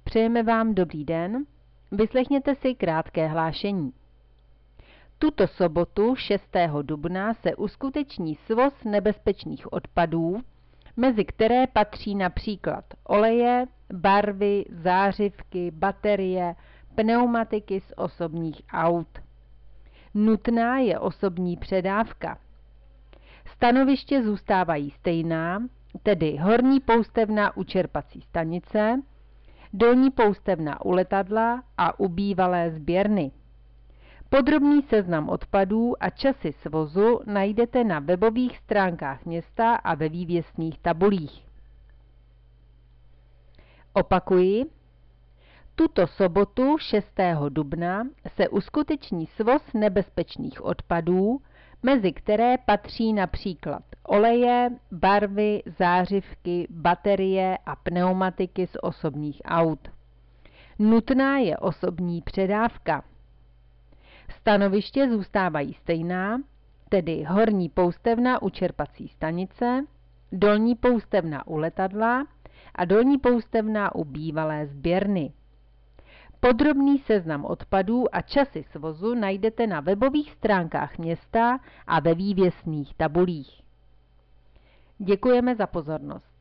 Přejeme vám dobrý den, vyslechněte si krátké hlášení. Tuto sobotu 6. dubna se uskuteční svoz nebezpečných odpadů, mezi které patří například oleje, barvy, zářivky, baterie, pneumatiky z osobních aut. Nutná je osobní předávka. Stanoviště zůstávají stejná, tedy horní poustevna u čerpací stanice, dolní poustevna u letadla a u bývalé sběrny. Podrobný seznam odpadů a časy svozu najdete na webových stránkách města a ve vývěsných tabulích. Opakuji, tuto sobotu 6. dubna se uskuteční svoz nebezpečných odpadů, mezi které patří například oleje, barvy, zářivky, baterie a pneumatiky z osobních aut. Nutná je osobní předávka. Stanoviště zůstávají stejná, tedy horní poustevna u čerpací stanice, dolní poustevna u letadla a dolní poustevna u bývalé sběrny. Podrobný seznam odpadů a časy svozu najdete na webových stránkách města a ve vývěsných tabulích. Děkujeme za pozornost.